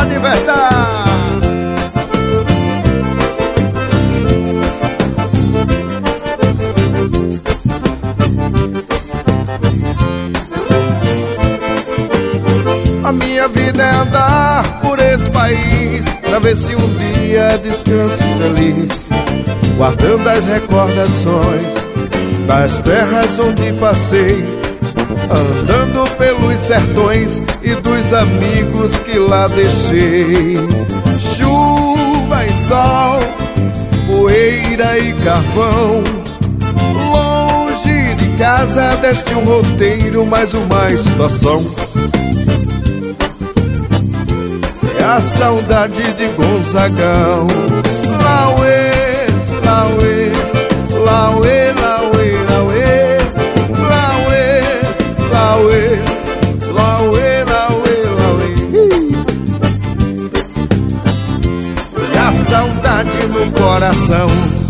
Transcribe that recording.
pode verdade. A minha vida é andar por esse país, pra ver se um dia descanso feliz, guardando as recordações das terras onde passei, andando pelos sertões e dos amigos que lá deixei. Chuva e sol, poeira e carvão, longe de casa deste um roteiro, mais uma situação. É a saudade de Gonzagão. Lauê, lauê, lauê, lauê, lauê, lauê, lauê, lauê, lauê, lauê. E a saudade no coração.